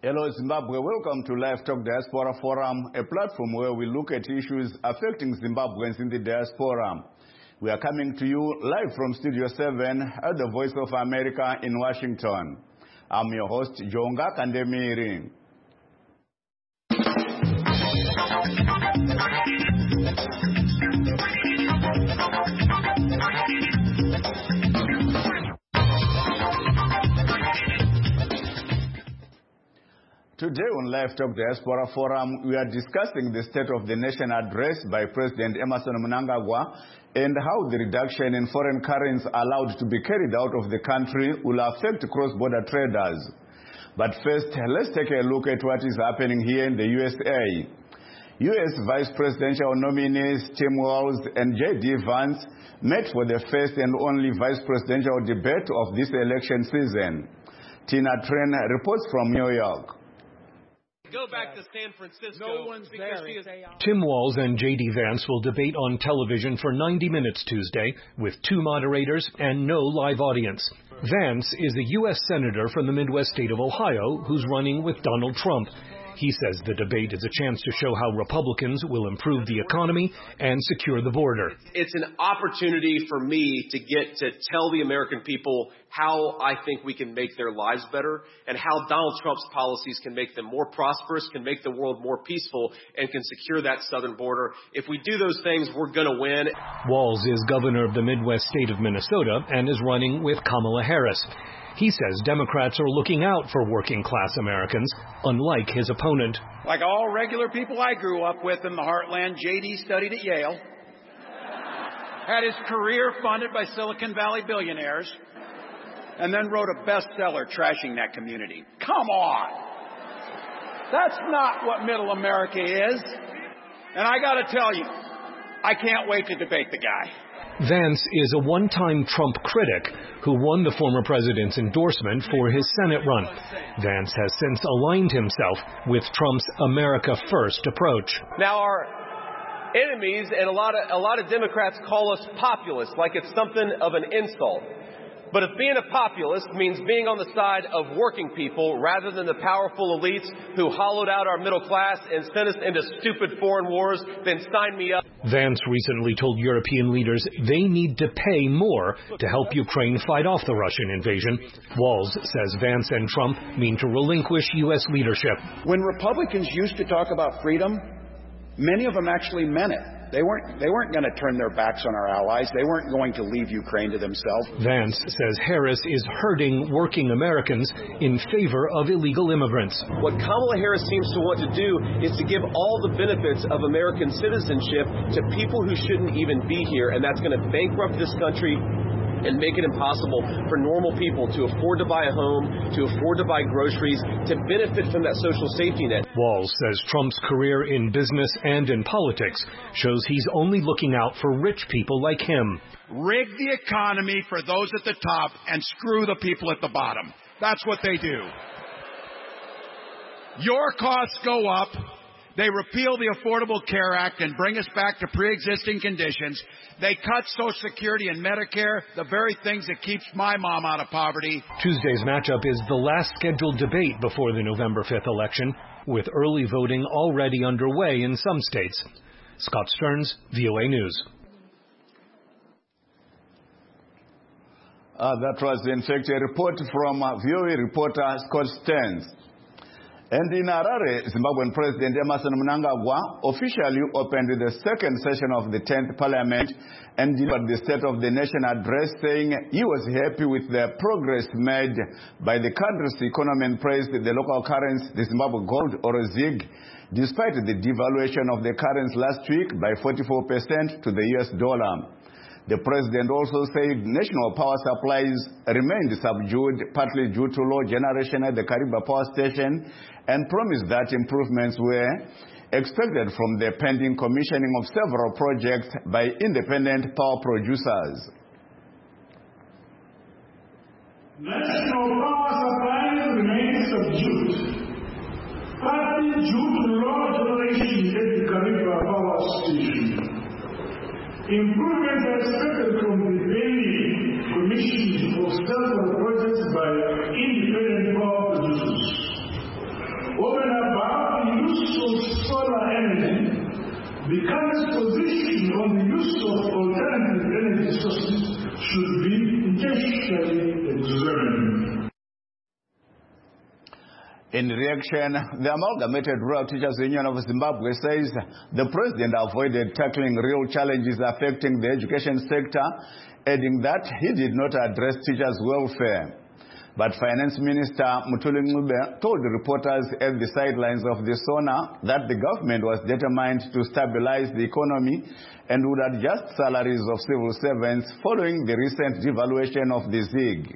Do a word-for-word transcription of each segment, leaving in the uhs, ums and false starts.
Hello Zimbabwe, welcome to Live Talk Diaspora Forum, a platform where we look at issues affecting Zimbabweans in the diaspora. We are coming to you live from Studio seven at the Voice of America in Washington. I'm your host, Jonga Kandemiri. Today on Live Talk Diaspora Forum, we are discussing the State of the Nation address by President Emmerson Mnangagwa and how the reduction in foreign currency allowed to be carried out of the country will affect cross-border traders. But first, let's take a look at what is happening here in the U S A. U S Vice Presidential nominees Tim Walz and J D Vance met for the first and only vice presidential debate of this election season. Tina Tren reports from New York. Go back to San Francisco. No one's there. Is... Tim Walz and J D Vance will debate on television for ninety minutes Tuesday with two moderators and no live audience. Vance is a U S Senator from the Midwest state of Ohio who's running with Donald Trump. He says the debate is a chance to show how Republicans will improve the economy and secure the border. It's an opportunity for me to get to tell the American people how I think we can make their lives better and how Donald Trump's policies can make them more prosperous, can make the world more peaceful, and can secure that southern border. If we do those things, we're going to win. Walz is governor of the Midwest state of Minnesota and is running with Kamala Harris. He says Democrats are looking out for working-class Americans, unlike his opponent. Like all regular people I grew up with in the heartland, J D studied at Yale, had his career funded by Silicon Valley billionaires, and then wrote a bestseller trashing that community. Come on! That's not what middle America is. And I got to tell you, I can't wait to debate the guy. Vance is a one-time Trump critic who won the former president's endorsement for his Senate run. Vance has since aligned himself with Trump's America First approach. Now our enemies and a lot of a lot of Democrats call us populists, like it's something of an insult. But if being a populist means being on the side of working people rather than the powerful elites who hollowed out our middle class and sent us into stupid foreign wars, then sign me up. Vance recently told European leaders they need to pay more to help Ukraine fight off the Russian invasion. Walz says Vance and Trump mean to relinquish U S leadership. When Republicans used to talk about freedom, many of them actually meant it. They weren't they weren't going to turn their backs on our allies. They weren't going to leave Ukraine to themselves. Vance says Harris is hurting working Americans in favor of illegal immigrants. What Kamala Harris seems to want to do is to give all the benefits of American citizenship to people who shouldn't even be here, and that's going to bankrupt this country and make it impossible for normal people to afford to buy a home, to afford to buy groceries, to benefit from that social safety net. Walz says Trump's career in business and in politics shows he's only looking out for rich people like him. Rig the economy for those at the top and screw the people at the bottom. That's what they do. Your costs go up. They repeal the Affordable Care Act and bring us back to pre-existing conditions. They cut Social Security and Medicare, the very things that keeps my mom out of poverty. Tuesday's matchup is the last scheduled debate before the November fifth election, with early voting already underway in some states. Scott Stearns, V O A News. Uh, that was in fact a report from uh, V O A reporter Scott Stearns. And in Harare, Zimbabwean President Emmerson Mnangagwa officially opened the second session of the tenth Parliament and delivered the State of the Nation address, saying he was happy with the progress made by the country's economy and praised the local currency, the Zimbabwe gold or Z I G, despite the devaluation of the currency last week by forty-four percent to the U S dollar. The president also said national power supplies remained subdued, partly due to low generation at the Kariba power station, and promised that improvements were expected from the pending commissioning of several projects by independent power producers. National power supplies remain subdued, partly due to low generation at the Kariba power station. Improvements are expected from the daily commissioning of several projects by independent power producers. judicially examined. In reaction, the Amalgamated Rural Teachers Union of Zimbabwe says the president avoided tackling real challenges affecting the education sector, adding that he did not address teachers' welfare. But Finance Minister Mutuli Ncube told reporters at the sidelines of the SONA that the government was determined to stabilize the economy and would adjust salaries of civil servants following the recent devaluation of the ZiG.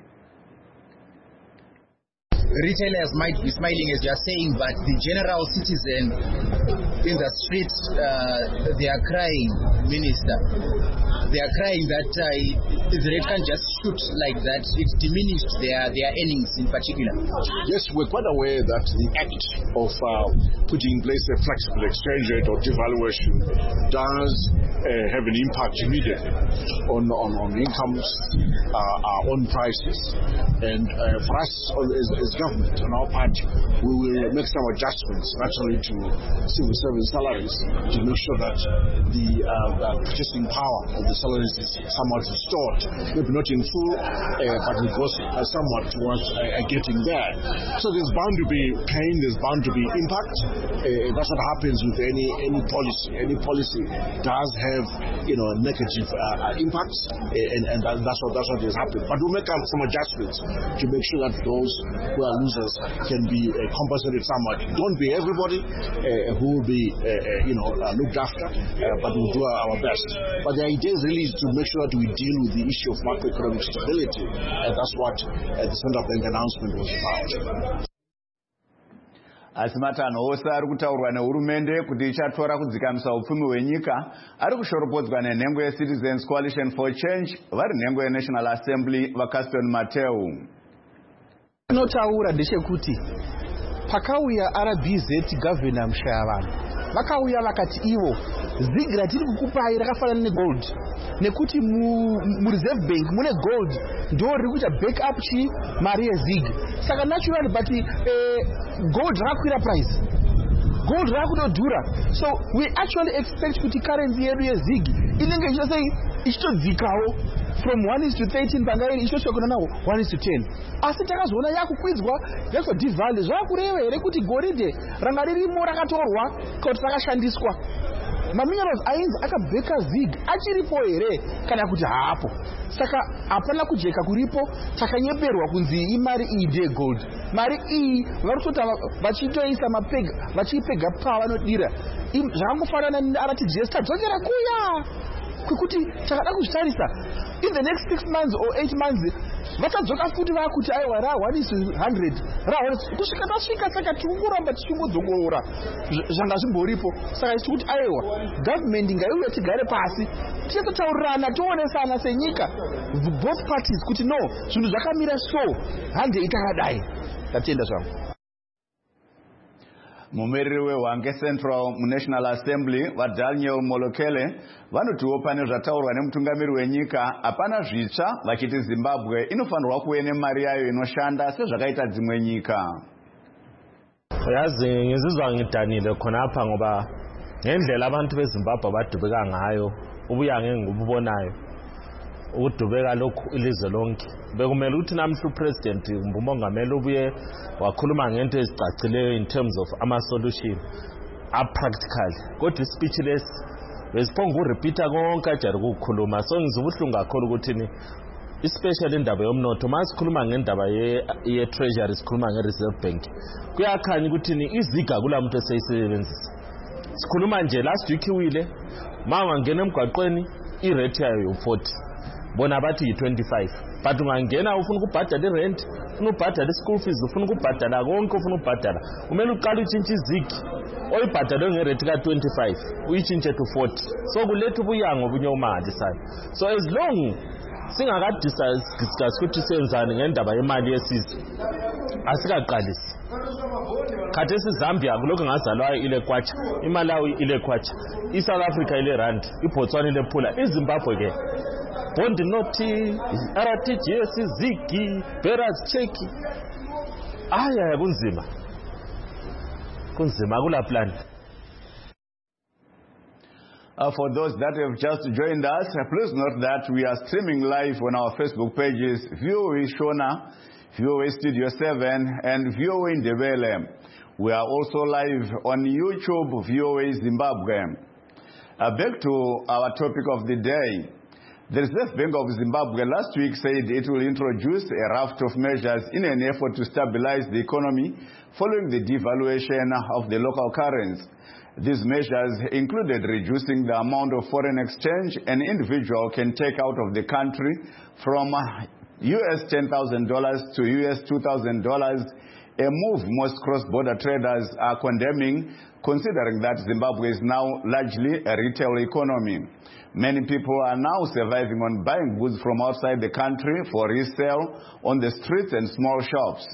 Retailers might be smiling as you are saying, but the general citizen in the streets, uh, they are crying, Minister. They are crying that uh, the rate can't just shoot like that. It diminished their, their earnings in particular. Yes, we're quite aware that the act of uh, putting in place a flexible exchange rate or devaluation does uh, have an impact immediately on, on, on incomes, uh, uh, on prices. And uh, for us as, as government, on our part, we will make some adjustments naturally to civil service salaries to make sure that the uh, purchasing power of the salaries is somewhat restored. Maybe not in full, uh, but it goes uh, somewhat towards uh, getting there. So there's bound to be pain, there's bound to be impact. Uh, that's what happens with any any policy. Any policy does have, you know, negative uh, impacts, uh, and, and that's what that's what has happened. But we'll make um, some adjustments to make sure that those who are losers can be uh, compensated somewhat. Don't be everybody uh, who will be, uh, uh, you know, uh, looked after, uh, but we'll do our best. But the idea is really to make sure that we deal with the issue of macroeconomic stability, and that's what uh, the Central Bank announcement was about. Asimatano ose ari kutaurwa nehurumende kuti ichatora kudzikamisa upfumi hwenyika ari kushoropodzwa nenhengo yeCitizens Coalition for Change vari nhengo yeNational Assembly vaCaston Mateu. Notaura ndechekuti pakauya R B Z governor Mushayavanhu vakauya vakati ivo ZiG ratiri kukupai rakafanana negold nekuti mu reserve bank mune gold ndo riri kuita back up chi mari yeZiG saka naturally but eh, gold rakakwira price gold rakutodhura so we actually expect kuti currency yedu yeZiG inenge ichitosei ichitodzikawo from one is to thirteen pangairi ichitosvika kuna nawo one is to ten asi takazoona yakukwidzwa yazodevalue zvakureva here kuti goridhe ranga ririmo rakatorwa kuti rakashandiswa maminerals ainzi akabheka ZiG achiripo here kana kuti haapo saka hapana kujeka kuripo takanyeperwa kunzi imari iyi ndiye gold mari iyi vari kutota vachitoisa mapega vachiipega pavanodira zvakangofanana neR T G S tadzokera kuya kwekuti takada kuzvitarisa in the next six months or eight months vachadzoka futi vakuti aiwa ra one is to one hundred ra kusvika tasvika saka tikuramba tichingodzongorora zvanga zvimboripo saka tichiti kuti aiwa government ngaiuye tigare pasi tichitotaurirana toonesana senyika both parties kuti no zvinhu zvakamira so hande itakadai tatenda zvangu. Mumiriri weHwange Central muNational Assembly vaDaniel Molokele vanotiwo pane zvataurwa nemutungamiri wenyika hapana zvitsva vachiti Zimbabwe inofanirwa kuve nemari yayo inoshanda sezvakaita dzimwe nyika. Yazi ngizizwa ngidaniwe khona apha ngoba ngendlela abantu beZimbabwe badubeka ngayo ubuyange ngububonayo ukudubeka lokhu ilizwe lonke bekumele ukuthi namhla upresident umongameli ubuye wakhuluma ngento ezicacileyo in terms of ama solution a practical kodwa speechless besiphonga urepeata konke ajari ukukhuluma so ngizubuhlungu kakhulu ukuthi ni especially indaba yomnotho masikhuluma ngendaba ye ye treasury sikhuluma ngereserve bank kuyakhanya ukuthi ni iziga kulamuntu eseyisebenzisa sikhuluma nje last week iwile mama ngene emgwaqweni irate yayo u forty bona bathi yi twenty-five but ungangena ufuna ukubhadala irent ufuna ukubhadala ischool fees ufuna ukubhadala konke ufuna ukubhadala kumele uqale utshintshe izigi oyibhadala ngerate ka twenty-five uyitshintshe to forty so kuletha ubuyango obunyomali sana so as long singakadiscuss ukuthi senzani ngendaba yemali yesizwe asikaqalisi khathesi Zambia kulokho ngazalwayo ile kwacha iMalawi ile kwacha iSouth Africa ile rand iBotswana ile phula iZimbabwe ke bond noti R T G S ZiG bearers check aya kunzima kunzima kula plan. Uh, for those that have just joined us, uh, please note that we are streaming live on our Facebook pages, V O A Shona, V O A Studio seven, and V O A Ndebele. We are also live on YouTube, V O A Zimbabwe. Uh, back to our topic of the day. The Reserve Bank of Zimbabwe last week said it will introduce a raft of measures in an effort to stabilize the economy following the devaluation of the local currency. These measures included reducing the amount of foreign exchange an individual can take out of the country from U S ten thousand dollars to U S two thousand dollars, a move most cross-border traders are condemning, considering that Zimbabwe is now largely a retail economy. Many people are now surviving on buying goods from outside the country for resale on the streets and small shops.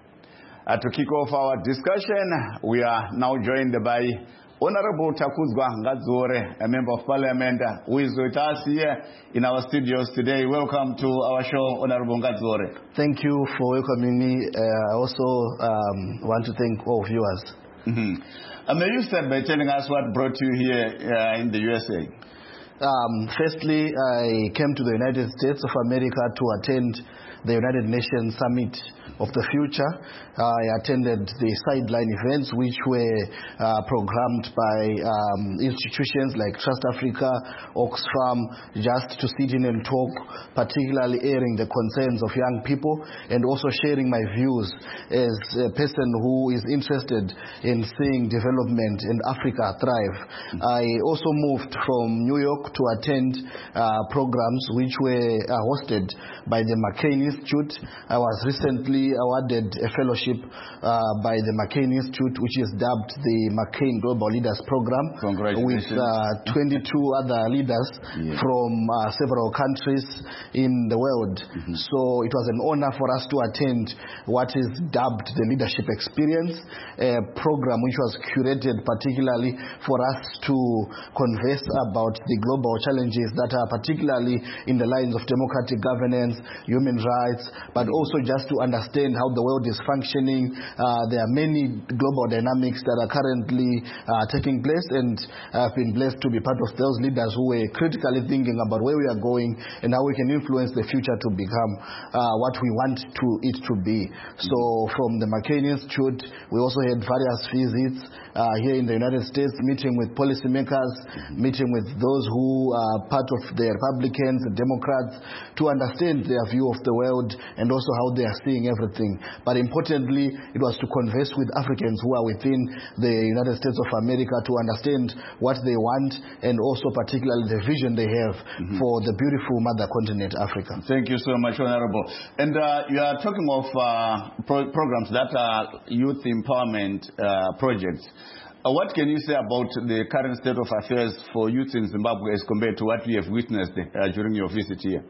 Uh, to kick off our discussion, we are now joined by Honorable Takuzwa Ngadzore, a member of parliament, uh, who is with us here in our studios today. Welcome to our show, Honorable Ngadzore. Thank you for welcoming me. Uh, I also um, want to thank all viewers. Mm-hmm. uh, may you start by telling us what brought you here uh, in the U S A? Um, firstly, I came to the United States of America to attend the United Nations Summit of the Future. I attended the sideline events which were uh, programmed by um, institutions like Trust Africa, Oxfam, just to sit in and talk, particularly airing the concerns of young people and also sharing my views as a person who is interested in seeing development in Africa thrive. I also moved from New York to attend uh, programs which were uh, hosted by the McCain Institute. I was recently awarded a fellowship uh, by the McCain Institute, which is dubbed the McCain Global Leaders Program, with uh, twenty-two other leaders yeah. from uh, several countries in the world. Mm-hmm. So it was an honor for us to attend what is dubbed the Leadership Experience, a program which was curated particularly for us to converse about the global challenges that are particularly in the lines of democratic governance, human rights, but also just to understand how the world is functioning. Uh, there are many global dynamics that are currently uh, taking place, and I've been blessed to be part of those leaders who were critically thinking about where we are going and how we can influence the future to become uh, what we want to it to be. So from the McCain Institute, we also had various visits uh, here in the United States, meeting with policymakers, meeting with those who are part of the Republicans, the Democrats, to understand their view of the world and also how they are seeing everything. But importantly, it was to converse with Africans who are within the United States of America to understand what they want and also particularly the vision they have mm-hmm. for the beautiful mother continent, Africa. Thank you so much, Honorable. And uh, you are talking of uh, pro programs that are youth empowerment uh, projects. Uh, what can you say about the current state of affairs for youth in Zimbabwe as compared to what we have witnessed uh, during your visit here?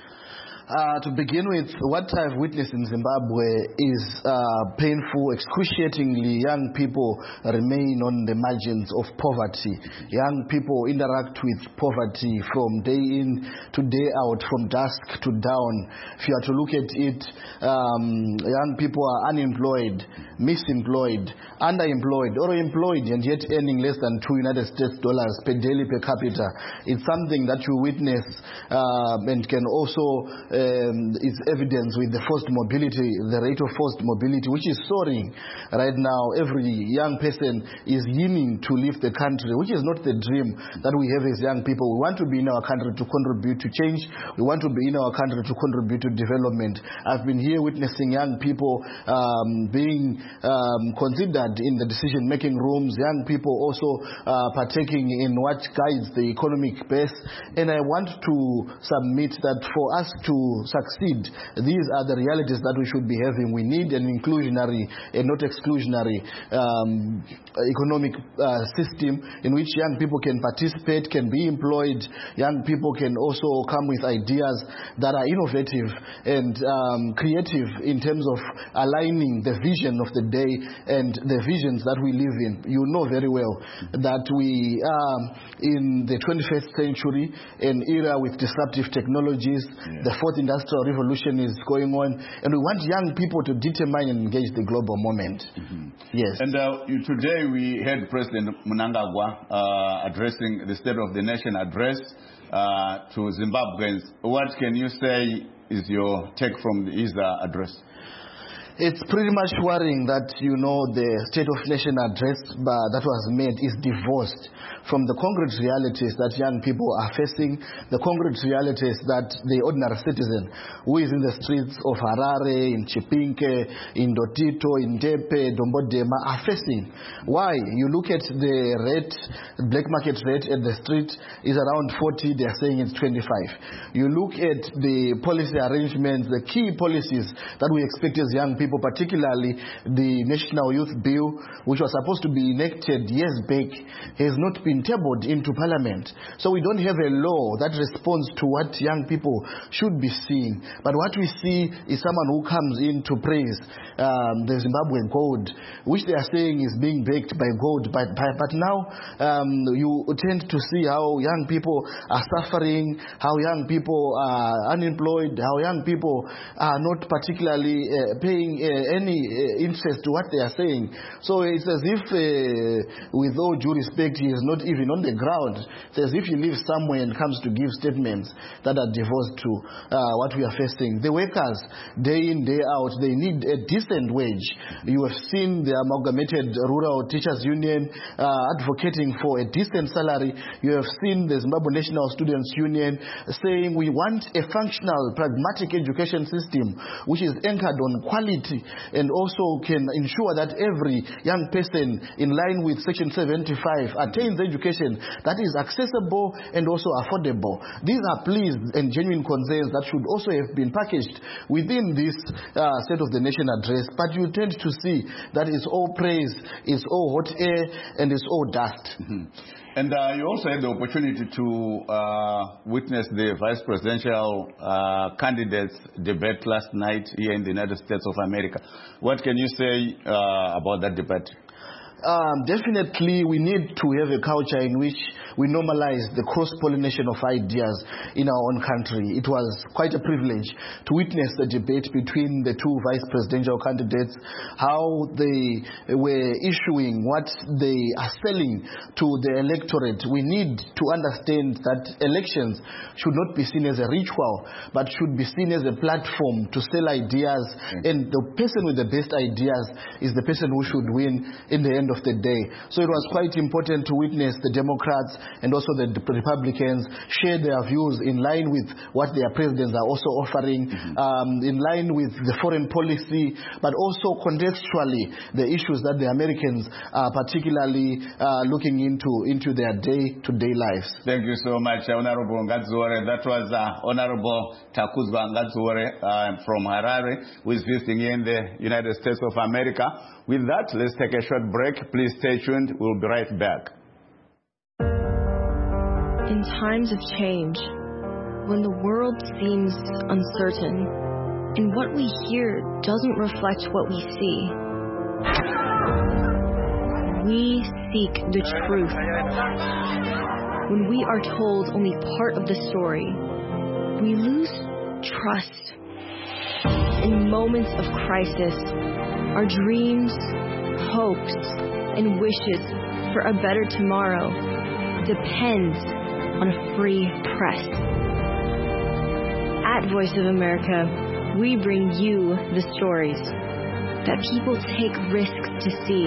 Uh, to begin with, what I've witnessed in Zimbabwe is uh, painful. Excruciatingly, young people remain on the margins of poverty. Young people interact with poverty from day in to day out, from dusk to dawn. If you are to look at it, um, young people are unemployed, misemployed, underemployed, or employed, and yet earning less than two United States dollars per daily per capita. It's something that you witness uh, and can also Um, is evidence with the forced mobility, the rate of forced mobility, which is soaring right now. Every young person is yearning to leave the country, which is not the dream that we have as young people. We want to be in our country to contribute to change. We want to be in our country to contribute to development. I've been here witnessing young people um, being um, considered in the decision-making rooms, young people also uh, partaking in what guides the economic base. And I want to submit that for us to succeed, these are the realities that we should be having. We need an inclusionary and not exclusionary um, economic uh, system in which young people can participate, can be employed. Young people can also come with ideas that are innovative and um, creative in terms of aligning the vision of the day and the visions that we live in. You know very well that we are in the twenty-first century, an era with disruptive technologies. Yeah. The fourth industrial revolution is going on, and we want young people to determine and engage the global moment. Mm-hmm. Yes. And uh, you, today we had President Mnangagwa uh, addressing the State of the Nation address uh, to Zimbabweans. What can you say is your take from his uh, address? It's pretty much worrying that, you know, the State of Nation address uh, that was made is divorced from the concrete realities that young people are facing, the concrete realities that the ordinary citizen who is in the streets of Harare, in Chipinge, in Dotito, in Tepe, Dombodema are facing. Why? You look at the rate, black market rate at the street is around forty, they are saying it's twenty-five. You look at the policy arrangements, the key policies that we expect as young people, particularly the National Youth Bill, which was supposed to be enacted years back, has not been tabled into Parliament. So we don't have a law that responds to what young people should be seeing. But what we see is someone who comes in to praise um, the Zimbabwe gold, which they are saying is being baked by gold. But, but, but now um, you tend to see how young people are suffering, how young people are unemployed, how young people are not particularly uh, paying uh, any uh, interest to what they are saying. So it's as if, uh, with all due respect, he is not even on the ground. It's as if he lives somewhere and comes to give statements that are divorced to uh, what we are facing. The workers, day in, day out, they need a decent wage. You have seen the Amalgamated Rural Teachers Union uh, advocating for a decent salary. You have seen the Zimbabwe National Students Union saying we want a functional, pragmatic education system which is anchored on quality and also can ensure that every young person, in line with Section seventy-five, attains education that is accessible and also affordable. These are pleas and genuine concerns that should also have been packaged within this uh, State of the Nation address, but you tend to see that it's all praise, it's all hot air, and it's all dust. Mm-hmm. And uh, you also had the opportunity to uh, witness the vice presidential uh, candidates debate last night here in the United States of America. What can you say uh, about that debate? Um, definitely we need to have a culture in which we normalize the cross-pollination of ideas in our own country. It was quite a privilege to witness the debate between the two vice presidential candidates, how they were issuing what they are selling to the electorate. We need to understand that elections should not be seen as a ritual, but should be seen as a platform to sell ideas, and the person with the best ideas is the person who should win in the end of the day. So it was quite important to witness the Democrats and also the Republicans share their views in line with what their presidents are also offering, mm-hmm. um, in line with the foreign policy, but also contextually the issues that the Americans are particularly uh, looking into into their day-to-day lives. Thank you so much, Honorable Ngadzore. That was uh, Honorable Takuzwa Ngadzore uh, from Harare, who is visiting here in the United States of America. With that, let's take a short break. Please stay tuned. We'll be right back. In times of change, when the world seems uncertain, and what we hear doesn't reflect what we see, we seek the truth. When we are told only part of the story, we lose trust. In moments of crisis, our dreams, hopes, and wishes for a better tomorrow depends on a free press. At Voice of America, we bring you the stories that people take risks to see.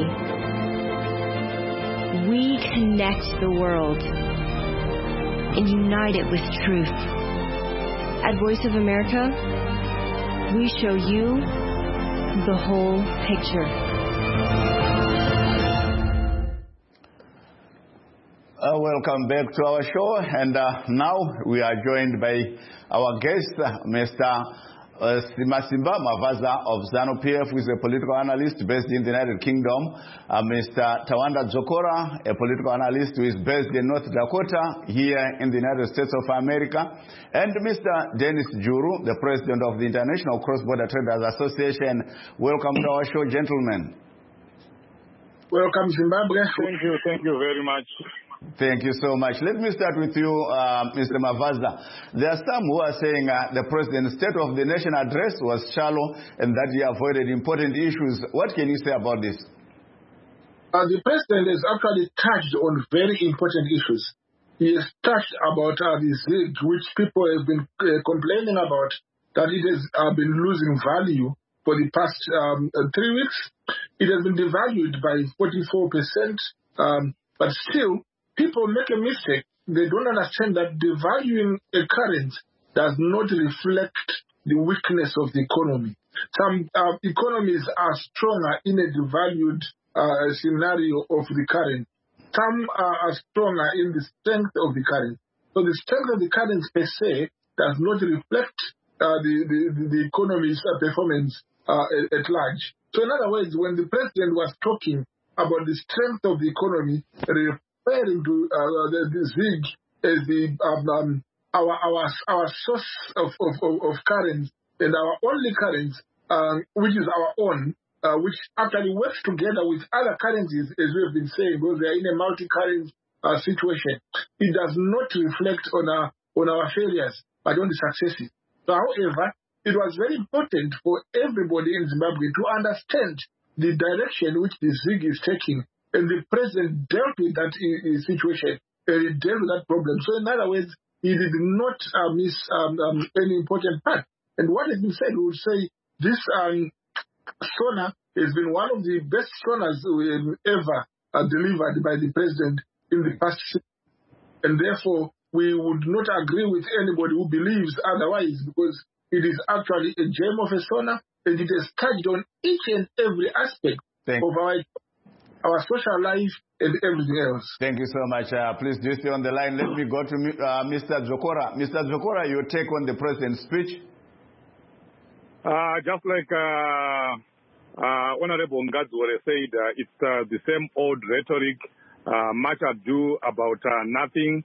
We connect the world and unite it with truth. At Voice of America, we show you the whole picture. Uh, welcome back to our show, and uh, now we are joined by our guest, uh, Mister Uh, Simasimba Mavaza of ZANU-P F, who is a political analyst based in the United Kingdom, uh, Mister Tawanda Dzokora, a political analyst who is based in North Dakota, here in the United States of America, and Mister Dennis Juru, the president of the International Cross-Border Traders Association. Welcome to our show, gentlemen. Welcome, Zimbabwe. Thank you, thank you very much. Thank you so much. Let me start with you, uh, Mister Mavaza. There are some who are saying uh, the President's State of the Nation address was shallow and that he avoided important issues. What can you say about this? Uh, the President has actually touched on very important issues. He has touched about uh, the ZIG, which people have been uh, complaining about, that it has uh, been losing value for the past um, uh, three weeks. It has been devalued by forty-four percent, um, but still, people make a mistake. They don't understand that devaluing a currency does not reflect the weakness of the economy. Some uh, economies are stronger in a devalued uh, scenario of the currency. Some uh, are stronger in the strength of the currency. So the strength of the currency per se does not reflect uh, the, the, the economy's uh, performance uh, at, at large. So in other words, when the President was talking about the strength of the economy, referring to uh, the, the ZIG as the um, um, our our our source of of, of, of currency and our only currency, uh, which is our own, uh, which actually works together with other currencies, as we have been saying, because they are in a multi-currency uh, situation. It does not reflect on our on our failures, but on the successes. So, however, it was very important for everybody in Zimbabwe to understand the direction which the ZIG is taking. And the President dealt with that uh, situation, and he dealt with that problem. So in other words, he did not uh, miss um, um, any important part. And what has been said, we would say this um, SONA has been one of the best SONAs ever uh, delivered by the President in the past six years. And therefore, we would not agree with anybody who believes otherwise, because it is actually a gem of a SONA, and it has touched on each and every aspect Thank of our our social life and everything else. Thank you so much. Uh, please do stay on the line. Let me go to uh, Mister Dzvokora. Mister Dzvokora, your take on the President's speech? Uh, just like uh, uh, Honorable Ngadzore said, uh, it's uh, the same old rhetoric, uh, much ado about uh, nothing.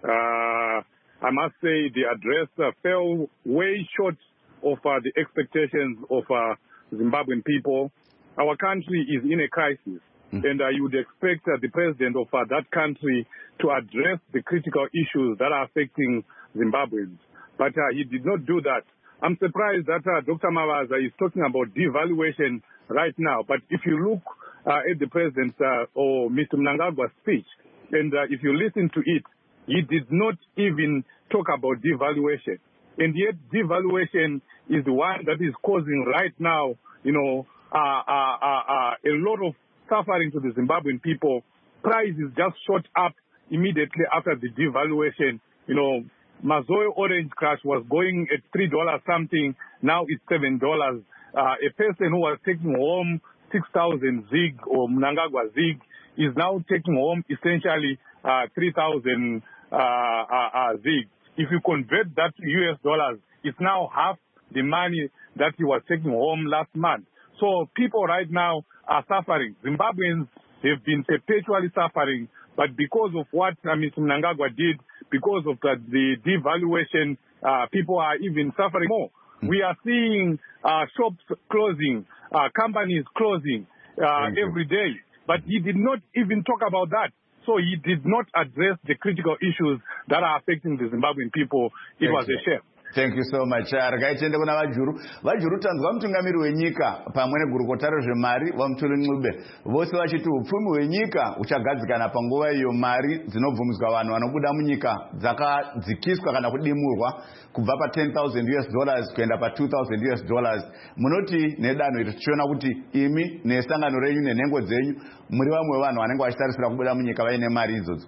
Uh, I must say the address uh, fell way short of uh, the expectations of uh, Zimbabwean people. Our country is in a crisis. And uh, you would expect uh, the president of uh, that country to address the critical issues that are affecting Zimbabweans. But uh, he did not do that. I'm surprised that uh, Doctor Mavaza is talking about devaluation right now. But if you look uh, at the president's uh, or Mister Mnangagwa's speech, and uh, if you listen to it, he did not even talk about devaluation. And yet devaluation is the one that is causing right now, you know, uh, uh, uh, uh, a lot of suffering to the Zimbabwean people. Prices just shot up immediately after the devaluation. You know, Mazoe Orange Crush was going at three dollars something. Now it's seven dollars. Uh, a person who was taking home six thousand ZIG or Mnangagwa ZIG is now taking home essentially uh, three thousand uh, uh, uh, ZIG. If you convert that to U S dollars, it's now half the money that he was taking home last month. So people right now are suffering. Zimbabweans have been perpetually suffering, but because of what uh, Mister Mnangagwa did, because of the, the devaluation, uh, people are even suffering more. Mm-hmm. We are seeing uh, shops closing, uh, companies closing uh, every day, but he did not even talk about that. So he did not address the critical issues that are affecting the Zimbabwean people. It Thank was you. a shame. Thank you so much. Rakaitende kuna vajuru. Vajuru tanzwa mtungamiri wenyika pamwe negurukota rezvemari vamutule Ncube. Vose vachiti upfumi hwenyika uchagadzikana panguva iyo mari dzinobvumiswa vanhu vanobuda munyika dzakadzikiswa kana kudimurwa kubva pa ten thousand U S dollars kuenda pa two thousand U S dollars. Munoti nedanho iri tichiona kuti imi nesangano renyu nenhengo dzenyu muri vamwe vanhu vanenge vachitarisira kubuda munyika vaine mari idzodzo.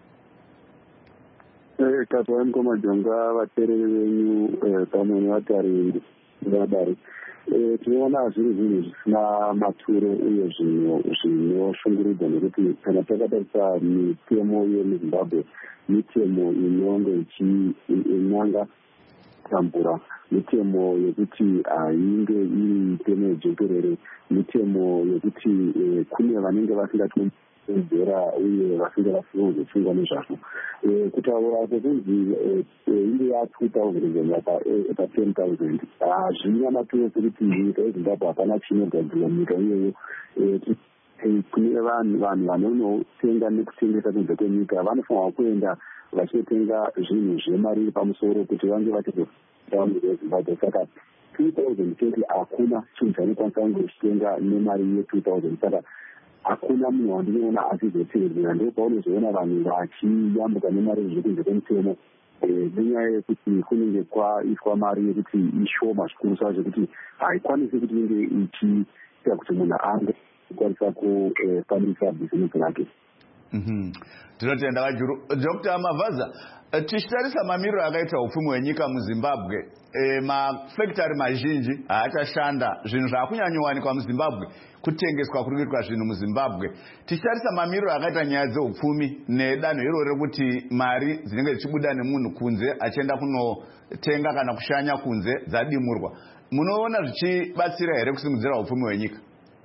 Katwa Mkomajonga vatereri venyu pamwe nevatariri vadare tinoona zviri zvinhu zvisina maturo uye zvinoshunguridza nekuti kana takatarisa mitemo yemuzimbabwe mitemo inonge ichinanga tambura mitemo yekuti ainge iri mitemo yejekerere mitemo yekuti kune vanenge vasingati zera uye vasinga vafuna kuzofungwa nezvazvo kutaura kwekunzi inge ya two thousand pa ten thousand hazvina maturo sekuti nyika yezimbabwe hapana chinogadzirwa munyika iyoyo kune vanhu vanhu vanonotenga nekutengesa kunze kwenyika vanofanirwa kuenda vachinotenga zvinhu zvemari iri pamusoro kuti vange vachizofamba vezimbabwe. Saka two thousand twenty hakuna chinhu chainokwanisa kunge uchitenga nemari ye-two thousand. Saka hakuna munhu wandinoona achizotevedzera. Ndo paunozoona vanhu vachiyambuka nemari zviri kunze kwemutemo nenyaya yekuti kunenge kwaiswa mari yekuti ishoma zvikuru sacho kuti haikwanisi kuti inge ichiita kuti munhu ange kwanisa kufambisa bhizinesi rake. Tinotenda vajuru. Doctor Mavaza, tichitarisa mamiriro akaita upfumi hwenyika muZimbabwe, mafactory mazhinji haachashanda, zvinhu zvaakunyanyowanikwa muZimbabwe kutengeswa kuri kuitwa zvinhu muZimbabwe. Tichitarisa mamiriro akaita nyaya dzeupfumi nedanho iroro rekuti mari dzinenge dzichibuda nemunhu kunze achienda kunotenga kana kushanya kunze dzadimurwa, munoona zvichibatsira here kusimudzira upfumi hwenyika?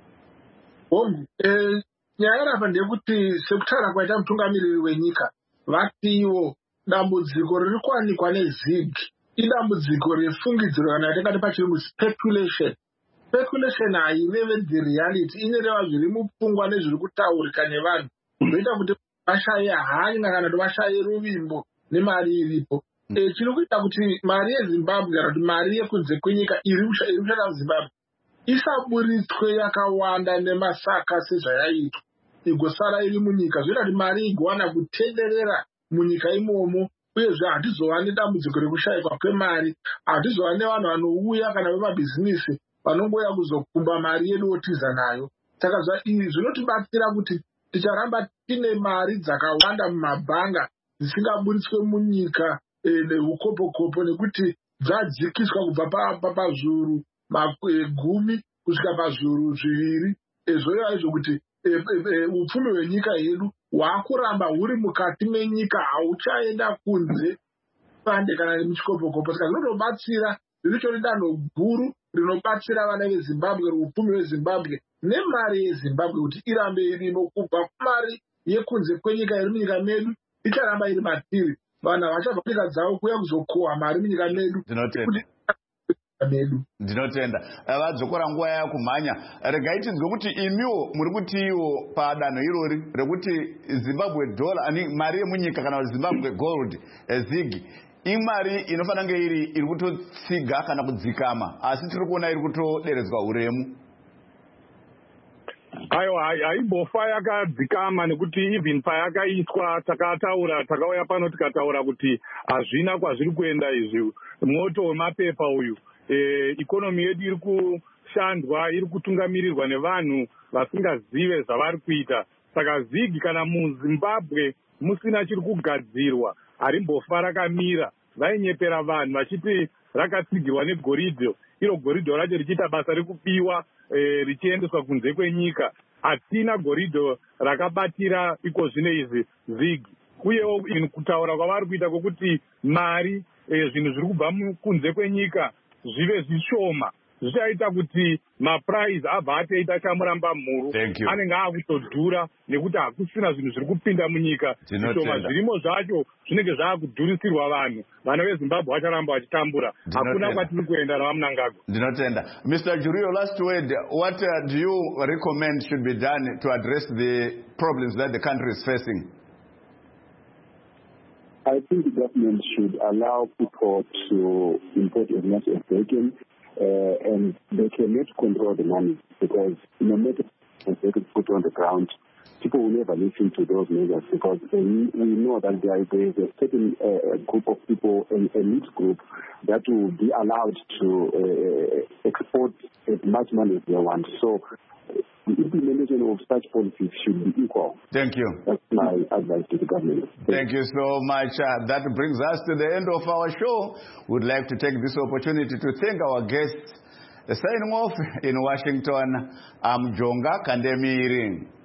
Nyaya yarapa ndeyekuti sekutaura kwaita mutungamiriri wenyika vatiwo dambudziko riri kuwanikwa neZIG idambudziko refungidziro kana yatingati pachirungu speculation. Speculation hairevi the reality, inoreva zviri mupfungwa nezviri kutaurika nevanhu zvoita kuti vashaye hanya kana kuti vashaye ruvimbo nemari iripo. Chiri kuita kuti mari yeZimbabwe kana kuti mari yekunze kwenyika iri kushanda muZimbabwe isaburitswe yakawanda nemasaka sezvayaitwa igosara iri munyika, zvoita kuti mari igowana kutenderera munyika imomo. Uyezve hatizova nedambudziko rekushayikwa kwemari, hatizova nevanhu vanouya kana vemabhizinisi vanongoya kuzokumba mari yedu otiza nayo. Saka izvi zvinotibatsira kuti ticharamba tine mari dzakawanda mumabhanga dzisingaburitswe munyika neukopo-kopo nekuti dzadzikiswa kubva pazviuru gumi kusvika pazviuru zviviri. Zvoiva izvo kuti upfumi hwenyika yedu hwakuramba huri mukati menyika, hauchaenda kunze pande kana nemuchikopo-kopo. Saka zvinotobatsira, riricho danho guru rinobatsira vana veZimbabwe, upfumi hweZimbabwe nemari yeZimbabwe kuti irambe irimo kubva kumari yekunze kwenyika iri munyika medu icharamba iri matiri. Vanhu havachabva nyika dzavo kuya kuzokohwa mari munyika medu. Ndinotenda. Vadzokora nguva yavo kumhanya. Regai tinzwe kuti imiwo muri kutiwo padanho irori rekuti Zimbabwe dollar ani mari yemunyika kana Zimbabwe gold ZIG imari inofanira kunge iri iri kutotsiga kana kudzikama, asi tiri kuona iri kutoderedzwa uremu. Aiwa, haimbofa yakadzikama nekuti even payakaiswa takataura takauya pano tikataura kuti hazvina kwazviri kuenda izvi. Moto wemapepa uyu ikonomi yedu iri kushandwa, iri kutungamirirwa nevanhu vasingazive zvavari kuita. Saka ZIG kana muZimbabwe musina chiri kugadzirwa harimbofa rakamira. Vainyepera vanhu vachiti rakatsigirwa negoridhe, iro goridhe racho richiita basa rekubiwa richiendeswa kunze kwenyika. Hatina goridhe rakabatira iko zvine izvi ZIG. Uyewo kutaura kwavari kuita kwokuti mari zvinhu zviri kubva kunze kwenyika zvive zvishoma zvichaita kuti mapuraizi abva atoita chamuramba mhuru anenge aakutodhura nekuti hakusina zvinhu zviri kupinda munyika. Zvishoma zvirimo zvacho zvinenge zvaakudhurisirwa vanhu. Vana veZimbabwe vacharamba vachitambura. Hakuna kwatiri kuenda ravamnangagwa. Ndinotenda. Mister Jurio, last word, what uh, do you recommend should be done to address the problems that the country is facing? I think the government should allow people to import as much as they can, uh, and they cannot control the money, because no matter what they could put on the ground, people will never listen to those measures, because we, we know that there is a certain uh, group of people, an elite group, that will be allowed to uh, export as much money as they want. So the implementation of such policies should be equal. Thank you. That's my advice to the government. Thank you so much. Uh, that brings us to the end of our show. We'd like to take this opportunity to thank our guests. Signing off in Washington, I'm Jonga Kandemiring.